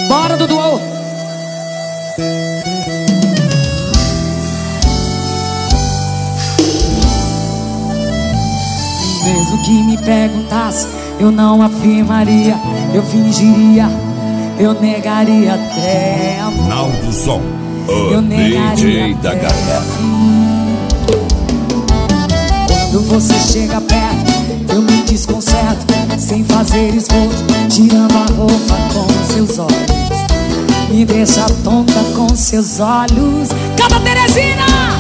Bora, Dudu. Mesmo que me perguntasse, eu não afirmaria, eu fingiria, eu negaria até amor. Naldo Som, Eu o negaria DJ da até galera. Quando você chega perto, eu me desconcerto, sem fazer esforço, tirando a roupa com seus olhos. Me deixa tonta com seus olhos. Canta, Teresina!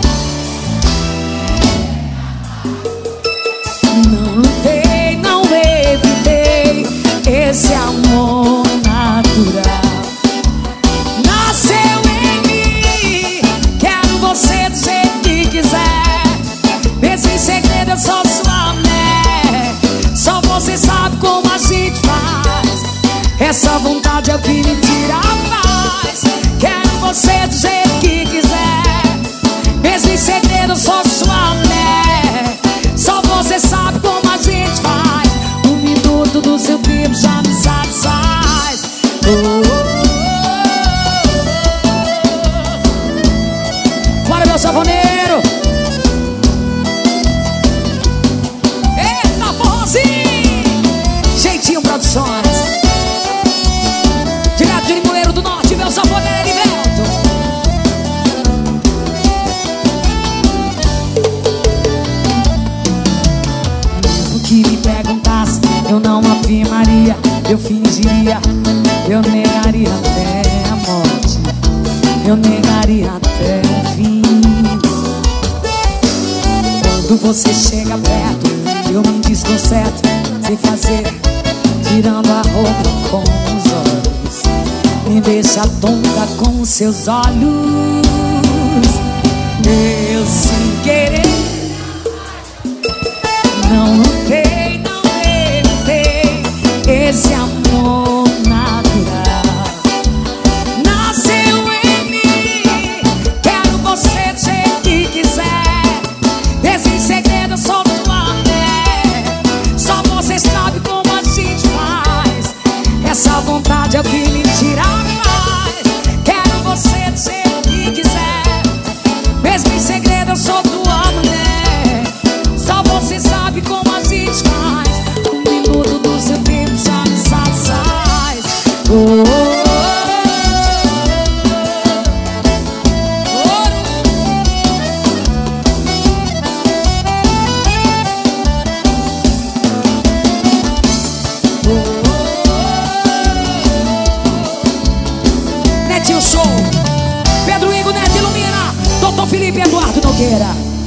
Não lutei, não evitei esse amor natural. Nasceu em mim, quero você do jeito que quiser. Mesmo em segredo eu sou sua mulher. Só você sabe como a gente faz. Essa vontade é o que me tira a paz. Quero você do jeito que quiser. Mesmo em segredo eu sou sua mulher. Só você sabe como a gente faz. Um minuto do seu tempo já me satisfaz. Bora, meu sanfoneiro. Eita, forrozinho. Jeitinho Produções. Direto de Limoeiro do Norte, meu sanfoneiro Heriberto. Mesmo que me perguntasse, eu não afirmaria, eu fingiria, eu negaria até a morte, eu negaria até o fim. Quando você chega perto, eu me desconcerto, sem fazer, tirando a roupa com os olhos. Me deixa tonta com seus olhos. Eu sem querer não lutei, não evitei esse amor natural. Nasceu em mim, quero você do jeito que quiser. Desse segredo eu sou tua mulher. Só você sabe como a gente faz. Essa vontade é o que me tira a paz. Quero você do jeito que quiser. Mesmo em segredo eu sou tua mulher. Só você sabe como a gente faz. Um minuto do seu tempo já me satisfaz. Netinho Show, Pedro Igor, Neto Ilumina, Dr. Felipe Eduardo Nogueira.